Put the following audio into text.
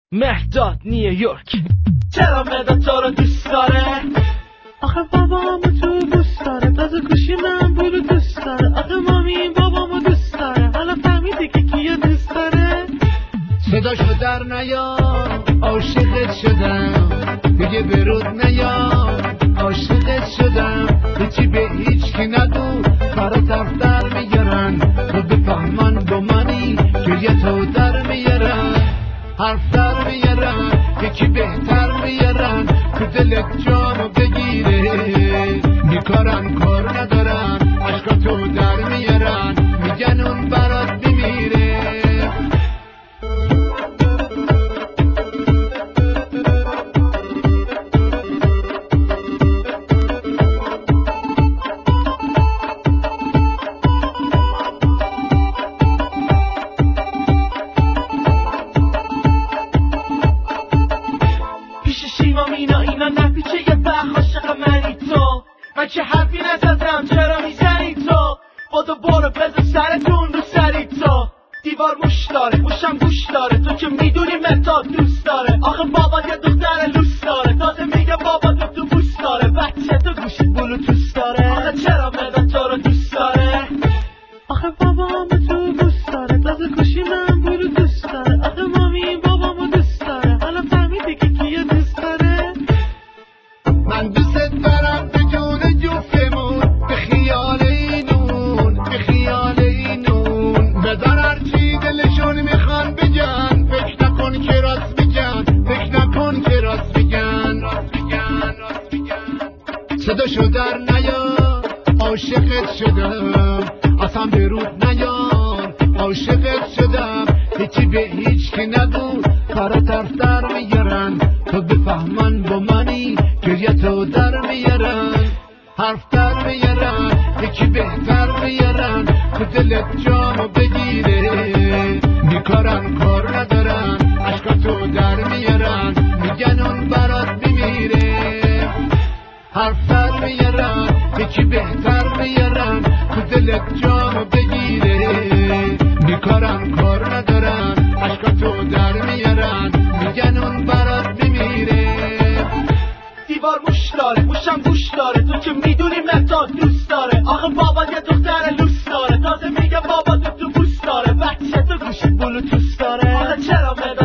مهداد نیویورک. چرا مهداد تو رو دوست داره؟ آخه بابامو تو دوست داره، تازه گوشی من بلو دوست داره. آخه مامی بابامو دوست داره، حالا فهمیدی که کیو دوست داره؟ صداشو در نیار، عاشقت شدم دیگه برود نیار، عاشقت شدم. هیچی به هیچ کی نگو، برات حرف در میارن، تو بفهمن با منی گریه تو در میارن، حرف در میارن، یکی بهتر میارن، تو دلت جامو بگیره، بیکارن کار ندارن، عشقا تو در میارن، میگن اون برات بمیره. اینا نپیچه یه عاشق منی تو، من چه حرفی نزدم چرا میزنی تو؟ بادو برو بزن سرتون رو سری تو، دیوار موش داره موشم گوش داره، تو که میدونی مهداد دوست داره. آخه بابا یه دختر لوس داره، تازه میگه بابا تو بوس داره، بچه تو گوشت بلوتوس داره. آخه چرا مهداد تو رو دوست داره؟ آخه بابامو تو دوست داره، تازه گوشی من بلوتوس داره. آخه مامی بابامو دوست داره، حالا فهمیدی که کیو دوست داره؟ من دوست دارم به جون جفتمون، به خیال اینون، به خیال اینون، بزن هرچی دلشون میخوان بگن، فکر نکن که راست میگن، فکر نکن که راست میگن، راست میگن، راست میگن. صداشو در نیار، عاشقت شدم، اصلا برود نیار، عاشقت شدم، هیچی به هیچ کی نگو، برات حرف در میارن، تو بفهمن با منی گریه تو در میارن، حرف در میارن، یکی بهتر میارن، تو دلت جامو بگیره، بیکارن کار ندارن، عشقا تو در میارن، میگن اون برات بمیره، حرف در میارن، یکی بهتر میارن، تو دلت جامو بگیره، بیکارن کار ندارن، عشقا تو در میارن، میگن اون برات بمیره. دیوار موش داره موشم گوش داره، تو که میدونی مهداد دوست داره. آخه بابا یه دختر لوس داره، تازه میگه بابا تو بوس داره، بچه تو گوشت بلوتوس داره. آخه چرا